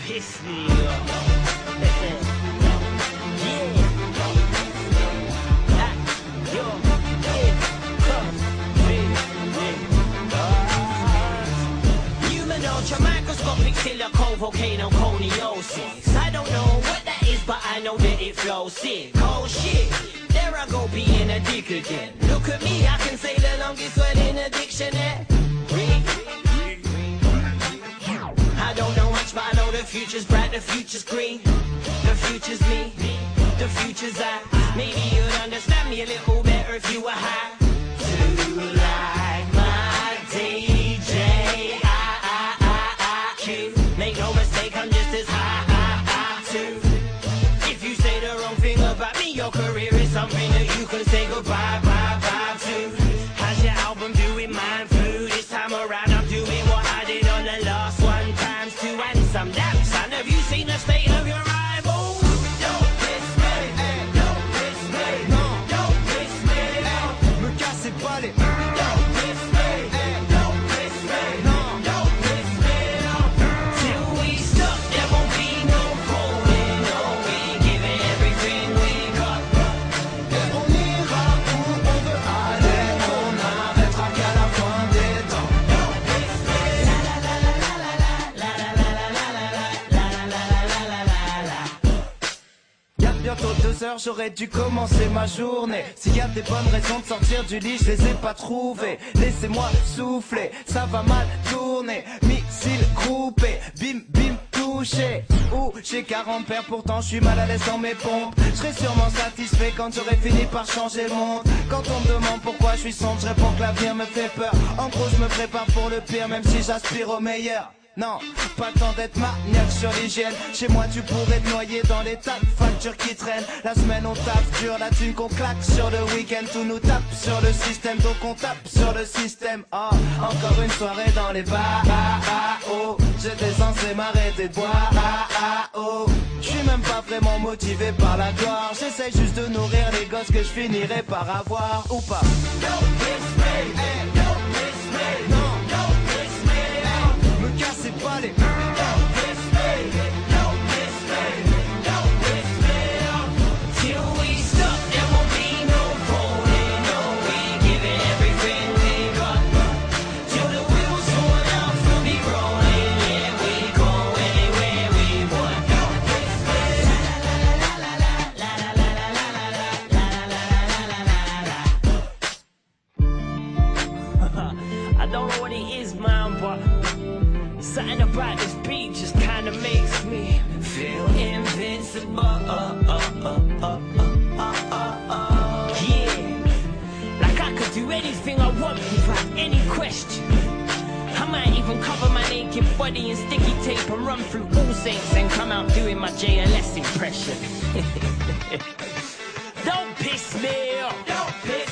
piss me off. Yeah. Microscopic silicone volcano coniosis. I don't know what that is, but I know that it flows sick. Oh shit, there I go being a dick again. Look at me, I can say the longest word in a dictionary. I don't know much, but I know the future's bright, the future's green. The future's me, the future's I. Maybe you'd understand me a little better if you were high. To like my DJ. Make no mistake, I'm just as high too. If you say the wrong thing about me, your career is something that you can say goodbye, bye to. How's your album doing? Mine through. This time around I'm doing what I did on the last one times two and some. Damn son, have you seen the state of your rivals? Don't diss me, don't diss me, don't diss me. Me cassez pas les. Don't diss me, don't diss me, don't diss me. Till we stop, there won't be no holding, no, we giving everything we got. Et on ira où on veut aller, on n'arrêtera qu'à la fin des temps. Don't diss me. La la la la la la la la la la la la la la. Y'a bientôt 2 heures, j'aurais dû commencer ma journée. S'il y a des bonnes raisons de sortir du lit, je les ai pas trouvées. Laissez-moi souffler, ça va mal tourner. Missile groupé, bim bim touché. Ouh, j'ai 40 paires, pourtant je suis mal à l'aise dans mes pompes. Je serai sûrement satisfait quand j'aurai fini par changer le monde. Quand on me demande pourquoi je suis sombre, je réponds que l'avenir me fait peur. En gros, je me prépare pour le pire, même si j'aspire au meilleur. Non, pas le temps d'être maniaque sur l'hygiène. Chez moi tu pourrais te noyer dans les tas de factures qui traînent. La semaine on tape dur, la thune qu'on claque sur le week-end. Tout nous tape sur le système, donc on tape sur le système. Oh, encore une soirée dans les bars, oh. J'étais censé m'arrêter de boire, oh. J'suis même pas vraiment motivé par la gloire. J'essaie juste de nourrir les gosses que je finirai par avoir, ou pas. Don't diss me, don't diss me, no, don't diss me. Me cassez pas les. Don't diss me, don't diss me, don't diss me. Till we stop, there won't be no folding, no, we giving everything we got. Till the wheels fall off, we'll be rolling, yeah, we go anywhere we want. Don't diss me. La la la la la la la la la la la la la la. I don't know what it is, man, but something about this beat just kinda makes me feel invincible. Yeah, like I could do anything I want without any question. I might even cover my naked body in sticky tape and run through All Saints and come out doing my JLS impression. Don't piss me off. Don't piss